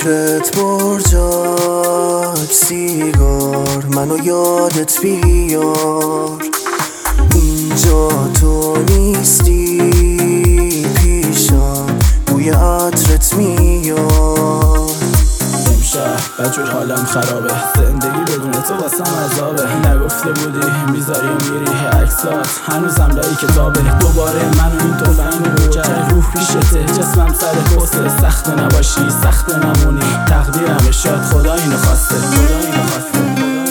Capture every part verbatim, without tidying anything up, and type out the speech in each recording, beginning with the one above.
دوستت برجاک سیگار منو یادت بیار. اینجا تو نیستی پیشم بوی عطرت میاد. امشب بدجور حالم خرابه، زندگی بدون تو واسم عذابه. نگفته بودی میذاری و میری عکسات هنوزم لای کتابه. دوباره منو این تو فهمی کرد روح پیشته جسمم سر پسته. سخت نباشی سخت نمونی تقدیرمه شاید خدا اینو خواسته. خدا اینو خواسته.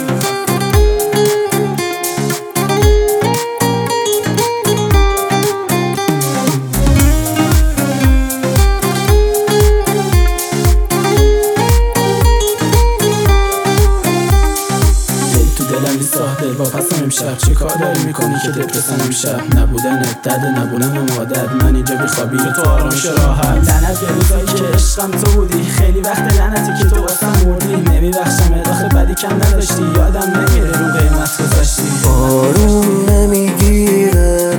دل با پسم امشب چه کار داری میکنی که دپرسن امشب؟ نبودنت درد نبودن عادت، من اینجا بیخوابی تو آرامش راحت. لعنت به روزایی که عشقم تو بودی، خیلی وقت لعنتی که تو واسم مردی. نمیبخشمت آخه بدی کم نداشتی، یادم نمیره رو قیمت گذاشتی. آروم نمیگیره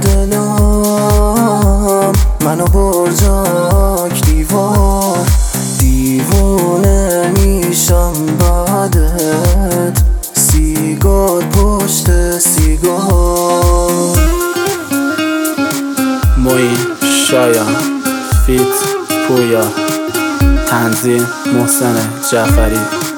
دلم منو برجاک دیوار. دیوونه میشم بعدت سیگار پشت سیگار. موین شایان فیت پویا تنظیم محسن جعفری.